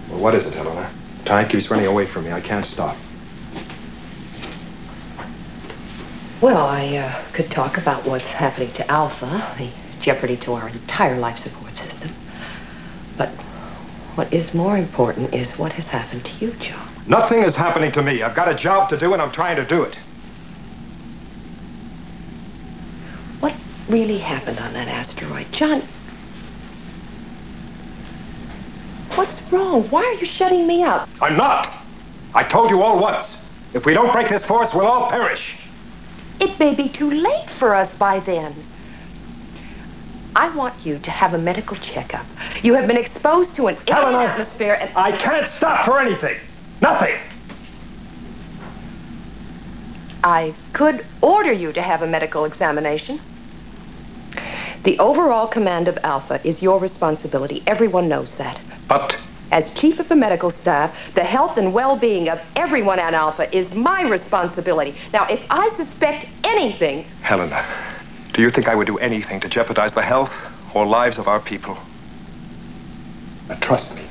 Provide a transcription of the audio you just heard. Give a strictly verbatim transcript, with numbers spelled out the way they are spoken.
Well, what is it, Helena? Time keeps running away from me. I can't stop. Well, I uh, could talk about what's happening to Alpha, the jeopardy to our entire life support system. But what is more important is what has happened to you, John. Nothing is happening to me. I've got a job to do, and I'm trying to do it. What really happened on that asteroid? John, what's wrong? Why are you shutting me out? I'm not. I told you all once. If we don't break this force, we'll all perish. It may be too late for us by then. I want you to have a medical checkup. You have been exposed to an alien atmosphere and... I can't stop for anything. Nothing. I could order you to have a medical examination. The overall command of Alpha is your responsibility. Everyone knows that. But... As chief of the medical staff, the health and well-being of everyone at Alpha is my responsibility. Now, if I suspect anything... Helena, do you think I would do anything to jeopardize the health or lives of our people? Now, trust me.